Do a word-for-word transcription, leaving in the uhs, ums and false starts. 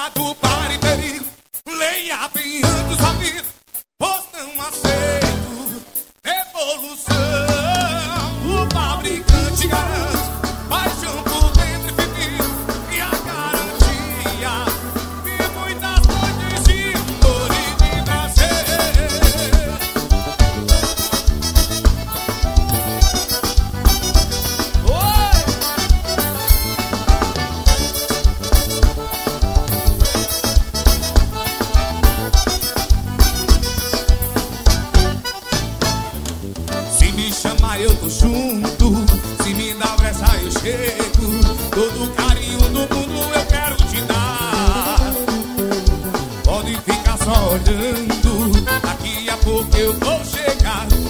cuidado, pare perigo. Leia bem antes da vida, pois não aceito devolução. O fabricante garante paixão por dentro e fibrio e a garantia de muitas noites de amor e de prazer. Oi! Se me chamar eu tô junto, se me dá pressa eu chego. Todo o carinho do mundo eu quero te dar. Pode ficar só olhando, daqui a pouco eu vou chegar.